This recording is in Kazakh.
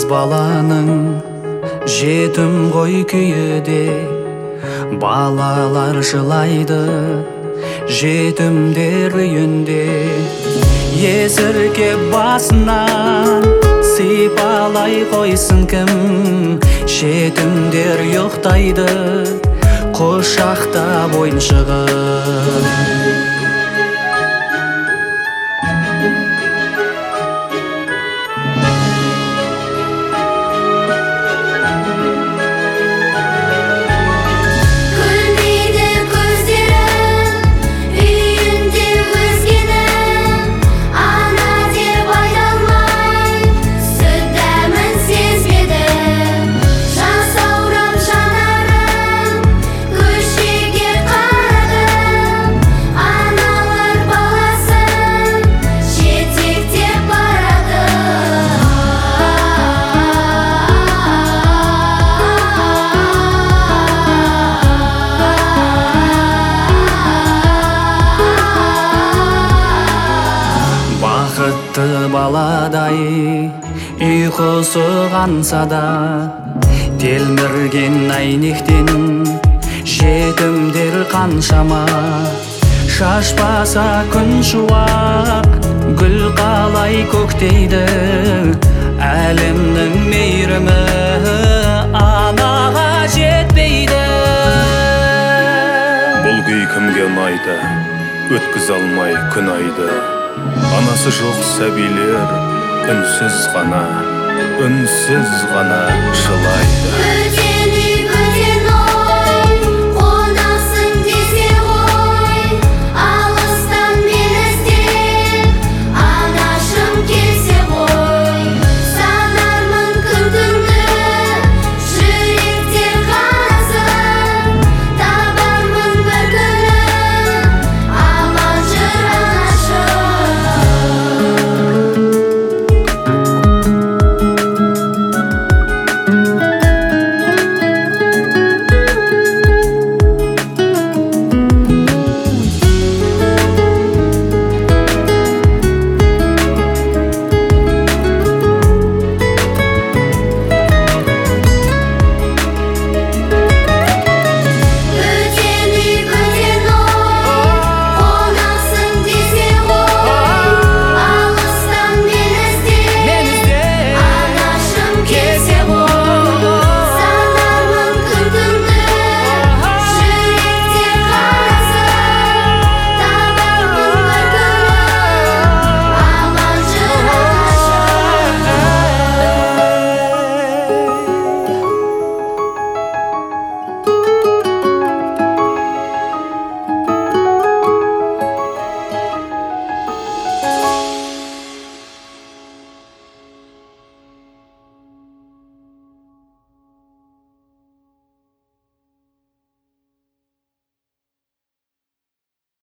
Жалғыз баланың жетім ғой күйіде, балалар жылайды жетімдер үйінде. Есіркеп басынан сипалай қойсын кім, жетімдер ұйықтайды құшақтап ойыншығын. Бақытты баладай ұйқысы қанса да, телмірген әйнектен жетімдер қаншама. Шашпаса күн шуақ, гүл қалай көктейді, әлемнің мейірімі анаға жетпейді. Бұл күй кімге ұнайды, өткізе алмай күн айды. Анасы жоқ сәбилер үнсіз ғана жылайды.